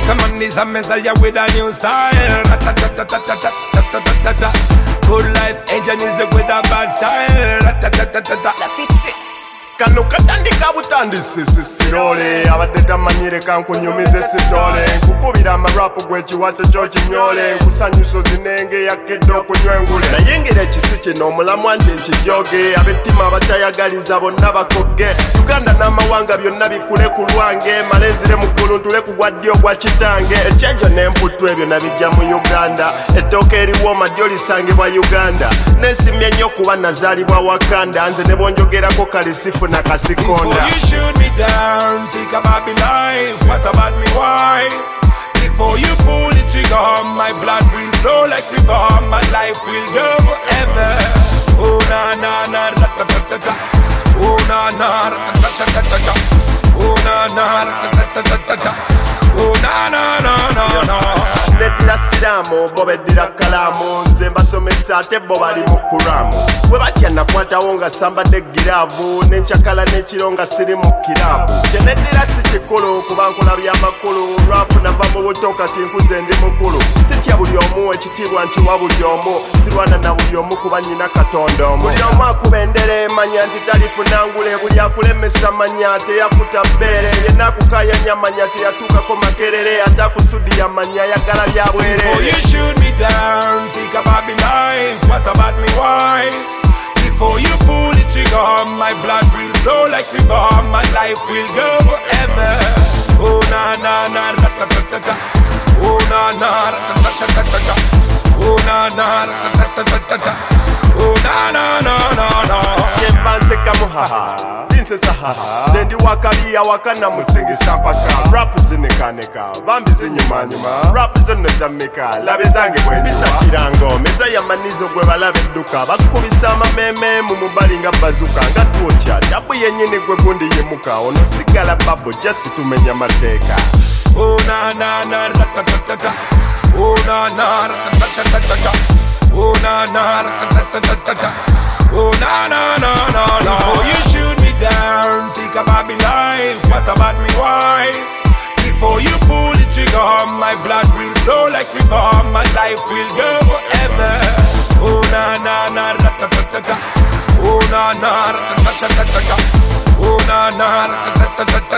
Come on, this a messiah with a new style. Good life engine is with a bad style. Kano katandika butandisi sisirole abadde tamanyire kankunyumize sitole nkukubira amarapu gw'ekiwato ky'okinyole nkusanyusa zinenge yakedde okunywengule naye ngeri ekisi kino omulamu andi nkijjoge ab'ettima abatayagaliza bonna bakoge Uganda n'amawanga byonna bikule ku lwange malenzire mu ggulu ntule ku gwa ddyo gwa kitange ekyejo n'emputtu ebyo nabijja mu Uganda ettooka eriwooma ddyo lisangibwa Uganda neesimye nnyo kuba nazaalibwa Wakanda nze ne bonjogerako kalisifu Before you shoot me down, think about me life. What about me wife? Before you pull the trigger, my blood will flow like river. My life will go forever. Oh na na na da da da da. Oh na na da da da da da. Oh na na da da da da da. Oh na na na na na. Nedira siramu, bobeddira kalamu nze mbasomesa ate bo bali mu kuramu bwe batya nakwatawo nga sambadde giraavu n'enkyakala n'ekiro nga siri mu kiraabu kye neddira si kikulu kuba nkola by'amakulu rapu nava mu buto kati nkuze ndi mukulu sitya buli omu ekitiibwa nkiwa buli omu sirwana na buli omu kuba nnyina katonda omu buli omu akuba endere emanya nti talifuna ngule buli akulemesa manya teyakuta bbeere yenna akukayanya manya teyatuukako makerere ate akusudiya manya yagala Before you shoot me down, think about me life. What about me wife? Before you pull the trigger, my blood will flow like river. My life will go forever. Oh na na na da da da da. Oh na na da da da da da. Oh na na da da da da. Oh na na na na na. Yebanse kamuhaha. Sahaha. Zendi wakalia wakana musingisa mpaka rap zinekaneka bambi zinyumanyuma rap zonozamika labe zange bwebisa kirango meza ya manizo gwe balabe dduka bakubisa amameme mu mubali nga bazuka nga tuokya tabu yennyini gwe gundi yemuka ono sigala babo just tumenya mateeka oh na na na da da da da oh na na da da da da oh na na da da da da oh na na na na na. Before you shoot me down, think about me life. What about me wife? Before you pull the trigger, my blood will flow like river. My life will go forever. Oh na na na da da da da. Oh na na da da da da da. Oh na na da da da da.